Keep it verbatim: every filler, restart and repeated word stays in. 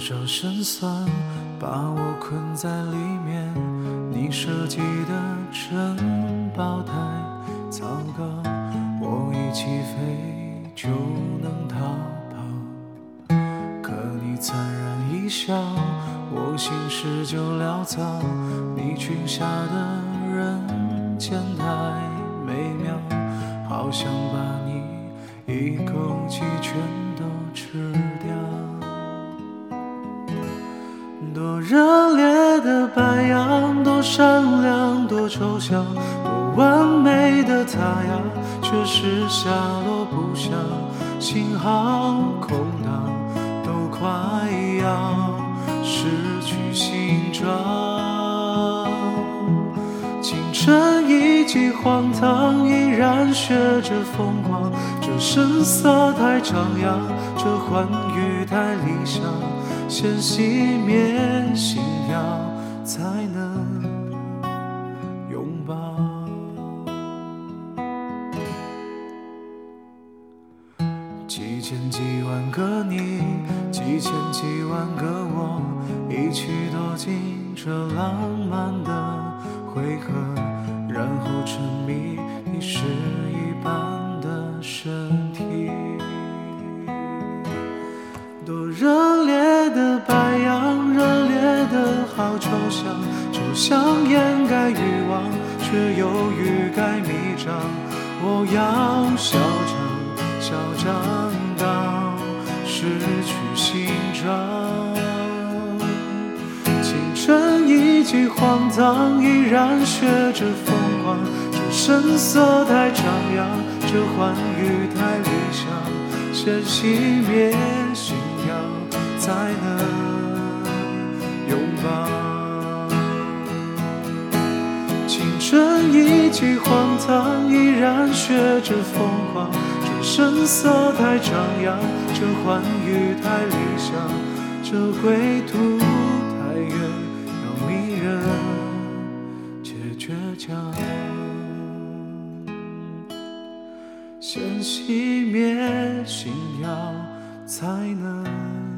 少心酸把我困在里面，你设计的珍宝太糟糕，我一起飞就能逃跑，可你猝然一笑，我心事就潦草，你裙下的人间太美妙，好想把你一口气全都吃掉。多热烈的白羊，多善良，多抽象，多完美的他呀，却是下落不详，心好空荡，都快要失去形状。青春已经荒唐，依然学着疯狂，这声色太张扬，这欢愉太理想，先熄灭心跳，才能拥抱。几千几万个你，几千几万个我，一起躲进这浪漫的回合，然后沉迷你诗一般的身体。多热烈的白羊，热烈的好抽象，抽象掩盖欲望，却又欲盖弥彰。我要嚣张，嚣张到失去形状。青春已经荒唐，依然学着疯狂，这声色太张扬，这欢愉太理想，先熄灭心跳，才能拥抱。青春已经荒唐，依然学着疯狂，这声色太张扬，这欢愉太理想，这归途太远，要迷人且倔强，先熄灭心跳，才能